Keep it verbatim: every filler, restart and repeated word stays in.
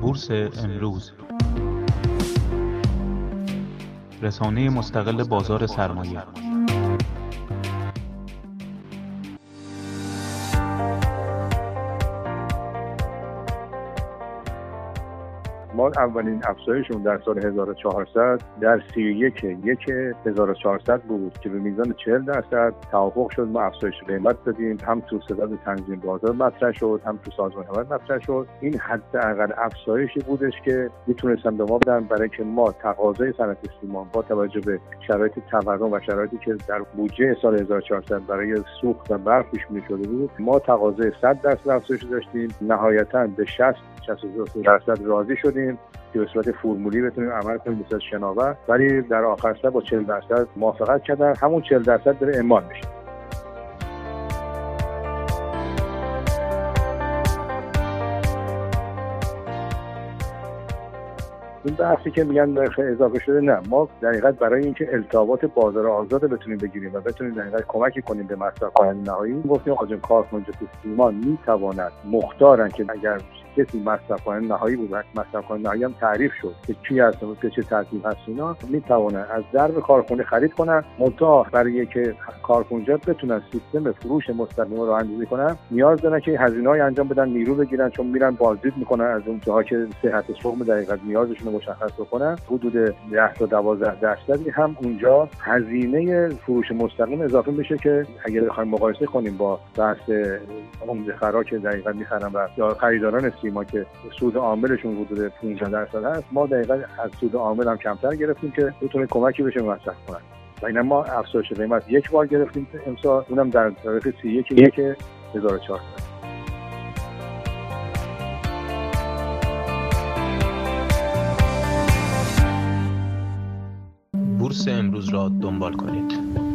بورس امروز، رسانه مستقل بازار سرمایه. ما اولین افزایشمون در سال هزار و چهارصد در سی و یک یک هزار و چهارصد بود که به میزان چهل درصد توافق شد. ما افزایش قیمت دادیم، هم تو صدد تنظیم بازار مطرح شد، هم تو سازمان حمایت مطرح شد. این حداقل افزایشی بودش که میتونستن به ما بدن برای که ما تقاضای صنعت سیمان با توجه به شرایط تورم و شرایطی که در بودجه سال هزار و چهارصد برای سوخت و برق پیش بینی شده بود، ما تقاضای صد درصد افزایش داشتیم. نهایتاً به شصت شصت و دو درصد راضی شدیم که به صورت فرمولی بتونیم عمل کنیم به صورت شناور، ولی در آخر سر با چهل درصد موافقت کردن. همون چهل درصد داره اعمال میشه. این بحثی که میگن نرخ اضافه شده، نه، ما در حقیقت برای اینکه التهابات بازار آزاد بتونیم بگیریم و بتونیم در حقیقت کمکی کنیم به مصرف کننده نهایی، گفتیم آقا کارخانجات سیمان میتواند مختارن که اگر کسی مصرف کننده نهایی بود، مصرف کننده نهایی هم تعریف شد که کی هست و چه ترتیب هست، اینا میتوانن از درب کارخانه خرید کنن. منتها برای اینکه کارخانجات بتونن سیستم فروش مستقیم رو اندازی کنن، نیاز دارن که هزینه‌ای انجام بدن، نیرو بگیرن، چون میرن بازدید میکنن از اون جاها که صحت شغل دقیقاً نیازشون رو مشخص بکنن. حدود ده تا دوازده درصدی هم اونجا هزینه فروش مستقیم اضافه میشه که اگر بخوایم مقایسه کنیم با بحث عمده خرا که دقیقاً میخرن و یا خریداران ما که سود عاملشون حدود پانزده درصد هست، ما دقیقاً از سود عامل هم کمتر گرفتیم که بتونه کمکی بشه مصرف کنن. و اینا ما افزایش قیمت یک بار گرفتیم امسال، اونم در تاریخ سی و یک یک هزار و چهارصد. بورس امروز را دنبال کنید.